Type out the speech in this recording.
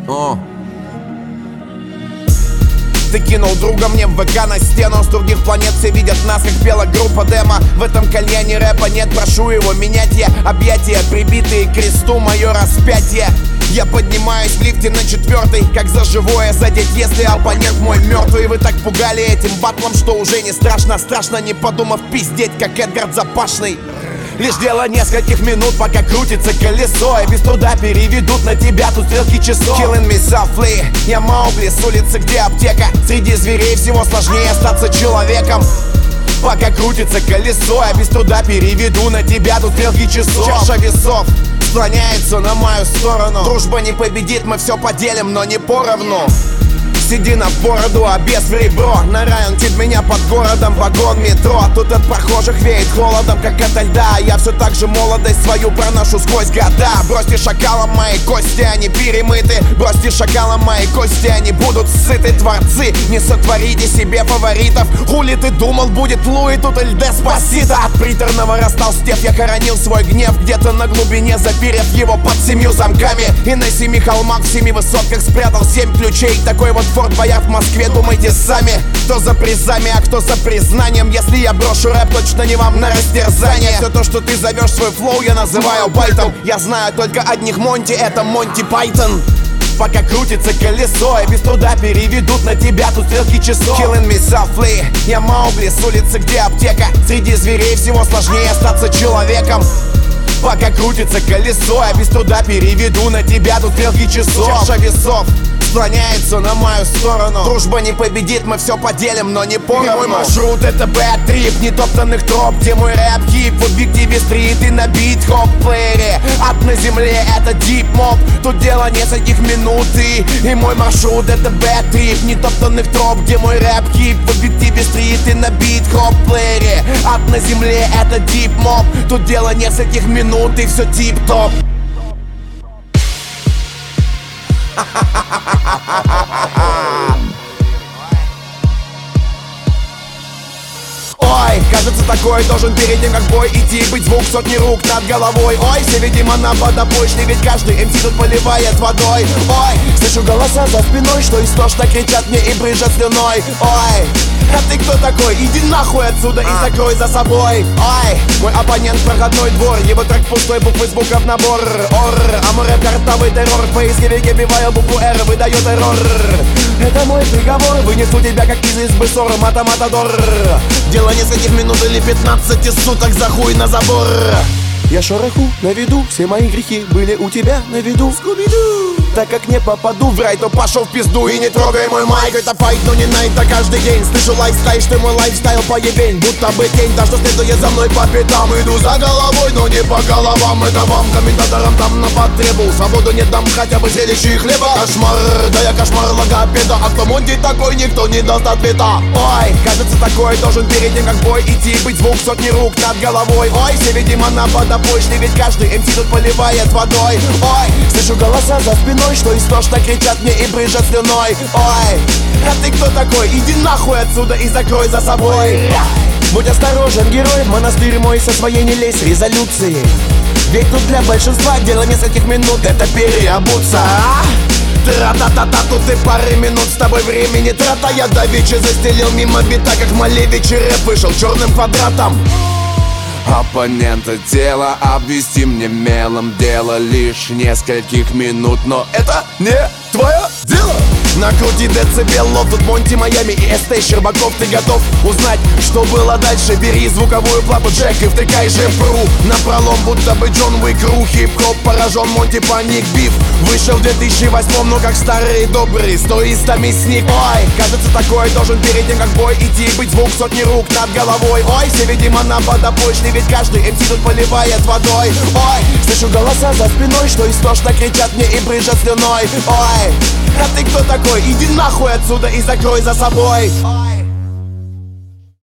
Ты кинул друга мне в ВК на стену. С других планет все видят нас, как пела группа демо. В этом кальяне рэпа нет, прошу его менять. Я объятия, прибитые к кресту, мое распятие. Я поднимаюсь в лифте на 4-й, как за живое задеть, если оппонент мой мертвый. Вы так пугали этим батлом, что уже не страшно. Страшно, не подумав, пиздеть, как Эдгард Запашный. Лишь дело нескольких минут, пока крутится колесо, и без труда переведут на тебя тут стрелки часов. Killing me softly, я Маугли с улицы, где аптека. Среди зверей всего сложнее остаться человеком. Пока крутится колесо, я без труда переведу на тебя тут стрелки часов. Чаша весов склоняется на мою сторону. Дружба не победит, мы все поделим, но не поровну. Седина в бороду, а без в ребро. На район тит меня под городом, вагон метро. Тут от прохожих веет холодом, как ото льда. Я все так же молодость свою проношу сквозь года. Бросьте шакалом мои кости, они перемыты. Бросьте шакалом мои кости, они будут сыты. Творцы, не сотворите себе фаворитов. Хули ты думал, будет Луи, тут Эль Деспасито. От приторного растолстев я хоронил свой гнев где-то на глубине, заперев его под 7 замками. И на 7 холмах, в 7 высотках спрятал 7 ключей. Такой вот Форт Боярд в Москве, думайте сами. Кто за призами, а кто за признанием. Если я брошу рэп, точно не вам на растерзание. Все то, что ты зовешь свой флоу, я называю байтом. Я знаю только одних Монти, это Монти Пайтон. Пока крутится колесо, и без труда переведут на тебя тут стрелки часов. Killing me softly, я Маугли с улицы, где аптека. Среди зверей всего сложнее остаться человеком. Пока крутится колесо, я без труда переведу на тебя тут стрелки часов. Чаша весов склоняется на мою сторону. Дружба не победит, мы все поделим, но не поровну. Мой маршрут это бэт-трип, нетоптанных троп, где мой рэп хип. В объективе стрит и на бит-хоп-плеере. Ад на земле это дип-моп. Тут дело нескольких минут и мой маршрут это бэт-трип, нетоптанных троп, где мой рэп хип. В объективе стрит и на бит-хоп-плеере. Ад на земле это дип-моп. Тут дело нескольких минут и все тип-топ. Ой, кажется, такой должен перед тем, как бой идти, быть звук сотни рук над головой. Ой, все, видимо, на водопочне, ведь каждый МС тут поливает водой. Ой, слышу голоса за спиной, что истошно кричат мне и брызжат слюной. Ой, а ты кто такой? Иди нахуй отсюда и закрой за собой. Ой, мой оппонент проходной двор, его трек пустой, буквы звуков в набор. Ор, а мой рэп картовый террор, в поисковике вбиваю букву Р, выдает террор. Это мой приговор, вынесу тебя как из избы ссор, мата-матадор. Дело нескольких минут или 15 суток, за хуй на забор. Я шороху на виду, все мои грехи были у тебя на виду. Скуби-ду. Так как не попаду в рай, то пошел в пизду и не трогай мой майк. Это файт, но не найт, а каждый день слышу лайфстайл, что мой лайфстайл поебень. Будто бы тень, так что следует за мной по пятам. Иду за головой, но не по головам. Это вам, комментаторам, там на потребу. Свободу не дам, хотя бы зрелище и хлеба. Кошмар, да я кошмар логопеда. А кто Монти такой, никто не даст ответа. Ой, кажется, такой должен перед тем, как бой идти, быть звук сотни рук над головой. Ой, все, видимо, на водопочне, ведь каждый МС тут поливает водой. Ой, слышу голоса за спиной, что истошно кричат мне и брызжат слюной. Ой, а ты кто такой? Иди нахуй отсюда и закрой за собой. Будь осторожен, герой, в монастырь мой со своей не лезь резолюции. Ведь тут для большинства дело нескольких минут это переобуться. Тра-та-та-та, тут и пары минут с тобой времени трата. Я давеча застелил мимо бита, как Малевич, и рэп вышел черным квадратом. Оппонента тела обвести мне мелом, дело лишь нескольких минут, но это не твое дело. Накрути децибелов, тут Монти, Майами и СТ Щербаков. Ты готов узнать, что было дальше? Бери звуковую плату, Джек, и втыкай же пру напролом, будто бы Джон Уик. Хип-хоп поражен, Монти паник, биф вышел в 2008, но как старый добрый стоиста мясник. Ой, кажется, такой должен перед тем, как бой идти, быть звук сотни рук над головой. Ой, все, видимо, на водопочне, ведь каждый МС тут поливает водой. Ой, слышу голоса за спиной, что истошно кричат мне и брызжат слюной. Ой, а ты кто такой? Иди нахуй отсюда и закрой за собой.